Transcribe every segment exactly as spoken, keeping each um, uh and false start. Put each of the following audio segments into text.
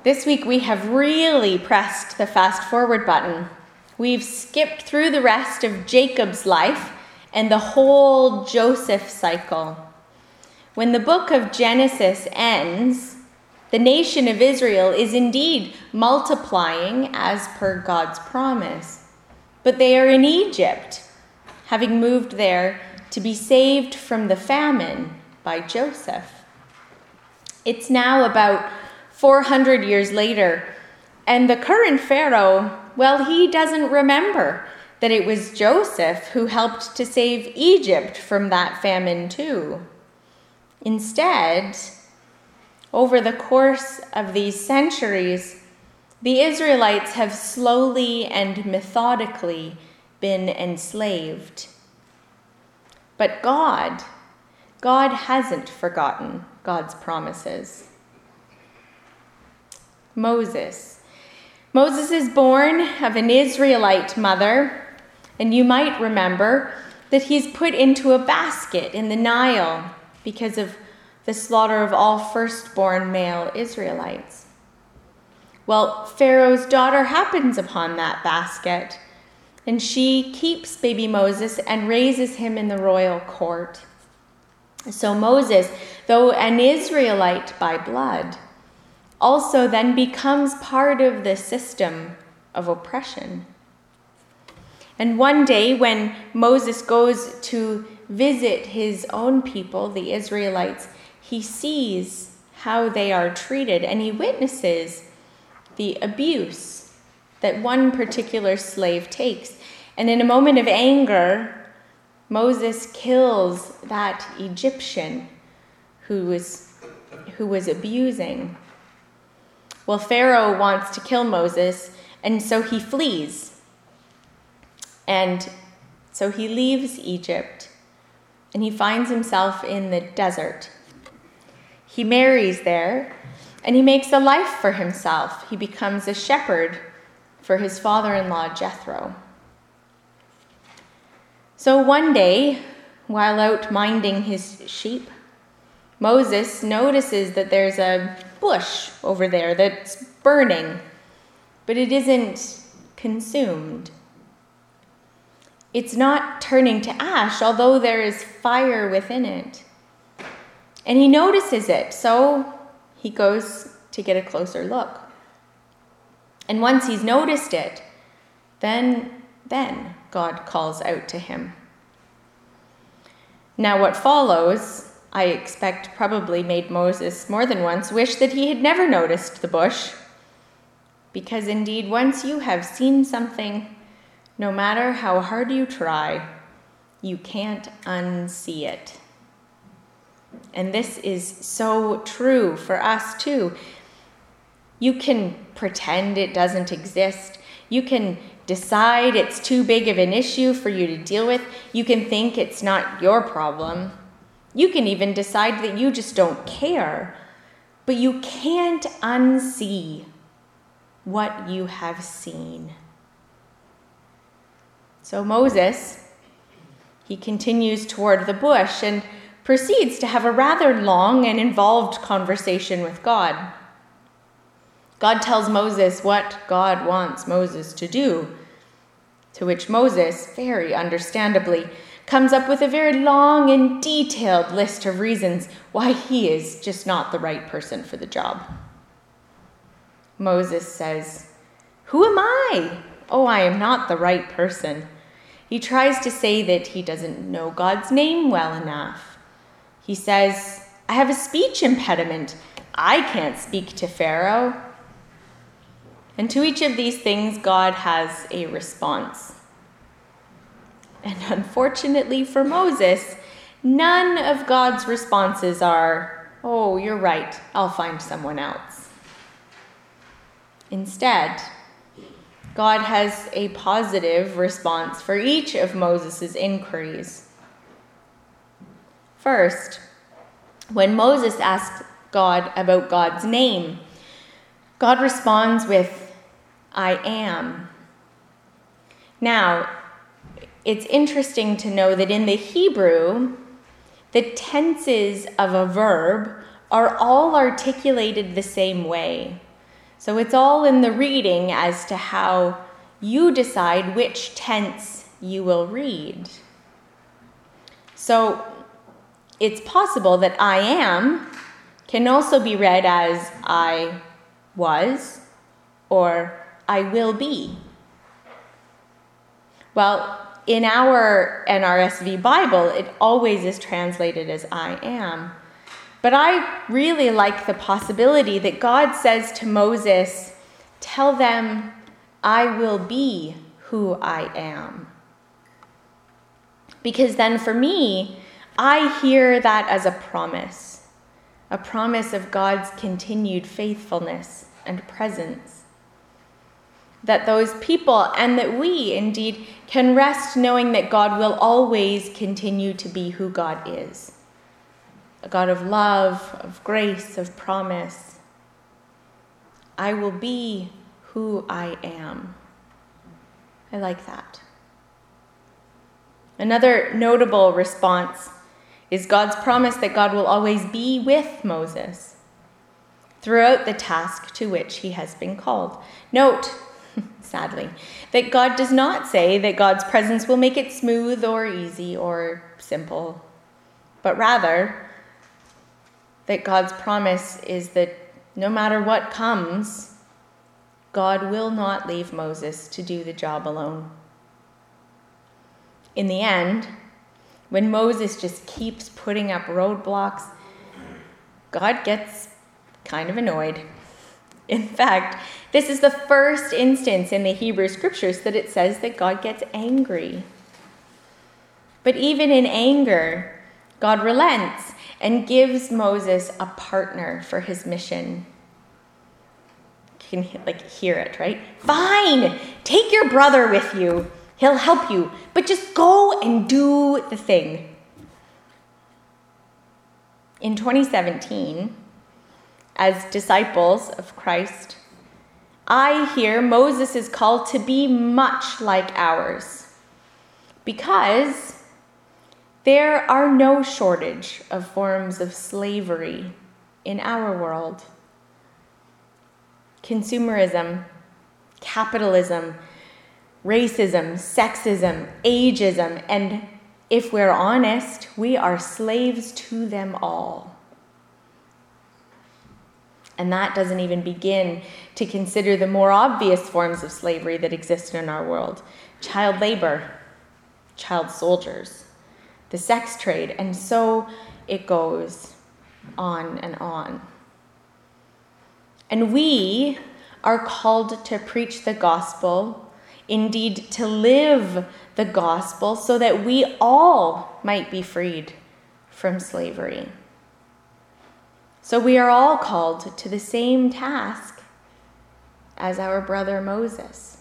This week we have really pressed the fast forward button. We've skipped through the rest of Jacob's life and the whole Joseph cycle. When the book of Genesis ends, the nation of Israel is indeed multiplying as per God's promise. But they are in Egypt, having moved there to be saved from the famine by Joseph. It's now about four hundred years later, and the current Pharaoh, well, he doesn't remember that it was Joseph who helped to save Egypt from that famine too. Instead, over the course of these centuries, the Israelites have slowly and methodically been enslaved. But God, God hasn't forgotten God's promises. Moses. Moses is born of an Israelite mother, and you might remember that he's put into a basket in the Nile because of the slaughter of all firstborn male Israelites. Well, Pharaoh's daughter happens upon that basket, and she keeps baby Moses and raises him in the royal court. So Moses, though an Israelite by blood, also then becomes part of the system of oppression. And one day when Moses goes to visit his own people, the Israelites, he sees how they are treated, and he witnesses the abuse that one particular slave takes. And in a moment of anger, Moses kills that Egyptian who was, who was abusing. Well, Pharaoh wants to kill Moses, and so he flees. And so he leaves Egypt, and he finds himself in the desert. He marries there, and he makes a life for himself. He becomes a shepherd for his father-in-law, Jethro. So one day, while out minding his sheep, Moses notices that there's a bush over there that's burning, but it isn't consumed. It's not turning to ash, although there is fire within it. And he notices it, so he goes to get a closer look. And once he's noticed it, then, then God calls out to him. Now what follows, I expect, probably made Moses more than once wish that he had never noticed the bush. Because indeed, once you have seen something, no matter how hard you try, you can't unsee it. And this is so true for us too. You can pretend it doesn't exist. You can decide it's too big of an issue for you to deal with. You can think it's not your problem. You can even decide that you just don't care, but you can't unsee what you have seen. So Moses, he continues toward the bush and proceeds to have a rather long and involved conversation with God. God tells Moses what God wants Moses to do, to which Moses, very understandably, comes up with a very long and detailed list of reasons why he is just not the right person for the job. Moses says, "Who am I? Oh, I am not the right person." He tries to say that he doesn't know God's name well enough. He says, "I have a speech impediment. I can't speak to Pharaoh." And to each of these things, God has a response. And unfortunately for Moses, none of God's responses are, "Oh, you're right, I'll find someone else." Instead, God has a positive response for each of Moses' inquiries. First, when Moses asks God about God's name, God responds with, "I am." Now, it's interesting to know that in the Hebrew, the tenses of a verb are all articulated the same way. So it's all in the reading as to how you decide which tense you will read. So it's possible that I am can also be read as I was or I will be. Well, in our N R S V Bible, it always is translated as I am. But I really like the possibility that God says to Moses, tell them I will be who I am. Because then for me, I hear that as a promise, a promise of God's continued faithfulness and presence. That those people and that we indeed can rest knowing that God will always continue to be who God is. A God of love, of grace, of promise. I will be who I am. I like that. Another notable response is God's promise that God will always be with Moses throughout the task to which he has been called. Note, sadly, that God does not say that God's presence will make it smooth or easy or simple, but rather that God's promise is that no matter what comes, God will not leave Moses to do the job alone. In the end, when Moses just keeps putting up roadblocks, God gets kind of annoyed. In fact, this is the first instance in the Hebrew Scriptures that it says that God gets angry. But even in anger, God relents and gives Moses a partner for his mission. You can like hear it, right? Fine, take your brother with you. He'll help you, but just go and do the thing. In twenty seventeen, as disciples of Christ, I hear Moses is called to be much like ours because there are no shortage of forms of slavery in our world. Consumerism, capitalism, racism, sexism, ageism, and if we're honest, we are slaves to them all. And that doesn't even begin to consider the more obvious forms of slavery that exist in our world. Child labor, child soldiers, the sex trade, and so it goes on and on. And we are called to preach the gospel, indeed to live the gospel, so that we all might be freed from slavery. So we are all called to the same task as our brother Moses.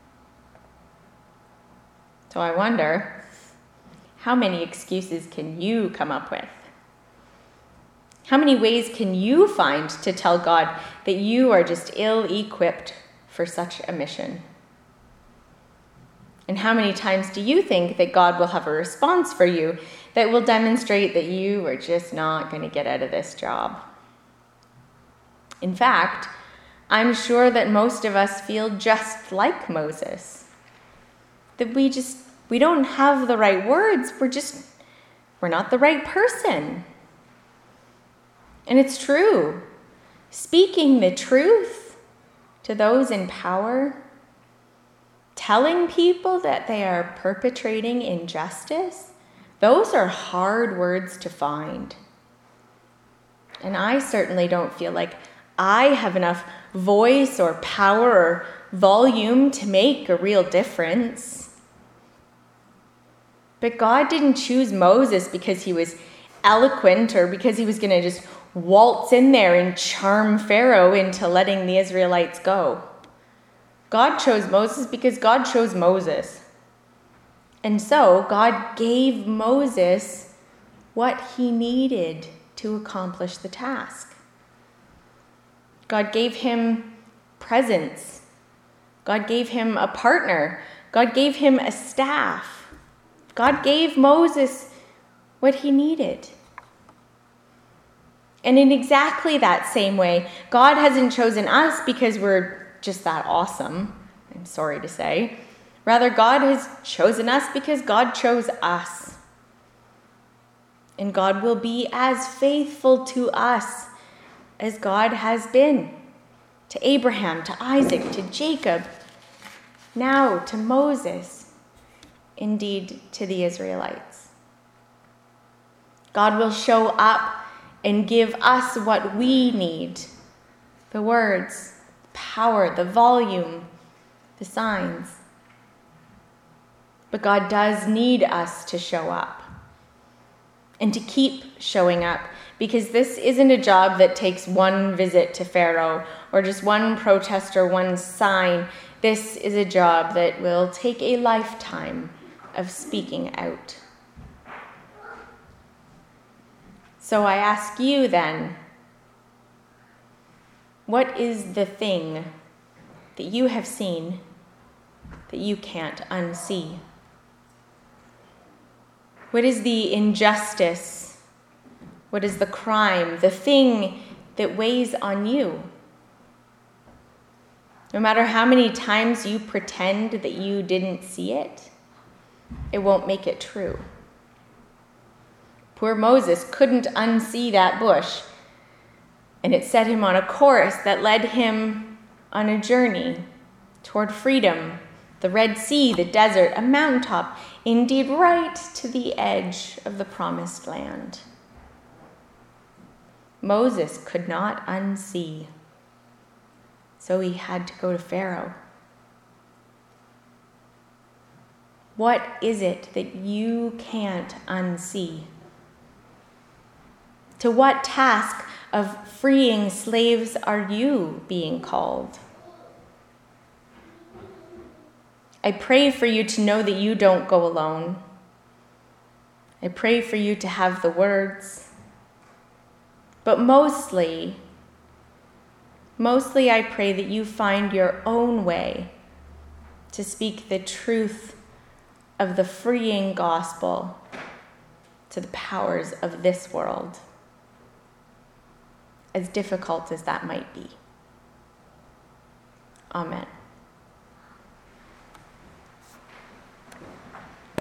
So I wonder, how many excuses can you come up with? How many ways can you find to tell God that you are just ill-equipped for such a mission? And how many times do you think that God will have a response for you that will demonstrate that you are just not going to get out of this job? In fact, I'm sure that most of us feel just like Moses. That we just, we don't have the right words. We're just, we're not the right person. And it's true. Speaking the truth to those in power, telling people that they are perpetrating injustice, those are hard words to find. And I certainly don't feel like I have enough voice or power or volume to make a real difference. But God didn't choose Moses because he was eloquent or because he was going to just waltz in there and charm Pharaoh into letting the Israelites go. God chose Moses because God chose Moses. And so God gave Moses what he needed to accomplish the task. God gave him presence. God gave him a partner. God gave him a staff. God gave Moses what he needed. And in exactly that same way, God hasn't chosen us because we're just that awesome, I'm sorry to say. Rather, God has chosen us because God chose us. And God will be as faithful to us as God has been to Abraham, to Isaac, to Jacob, now to Moses, indeed to the Israelites. God will show up and give us what we need: the words, the power, the volume, the signs. But God does need us to show up and to keep showing up, because this isn't a job that takes one visit to Pharaoh or just one protest or one sign. This is a job that will take a lifetime of speaking out. So I ask you then, what is the thing that you have seen that you can't unsee? What is the injustice? What is the crime, the thing that weighs on you? No matter how many times you pretend that you didn't see it, it won't make it true. Poor Moses couldn't unsee that bush, and it set him on a course that led him on a journey toward freedom, the Red Sea, the desert, a mountaintop, indeed right to the edge of the promised land. Moses could not unsee, so he had to go to Pharaoh. What is it that you can't unsee? To what task of freeing slaves are you being called? I pray for you to know that you don't go alone. I pray for you to have the words. But mostly, mostly I pray that you find your own way to speak the truth of the freeing gospel to the powers of this world, as difficult as that might be. Amen.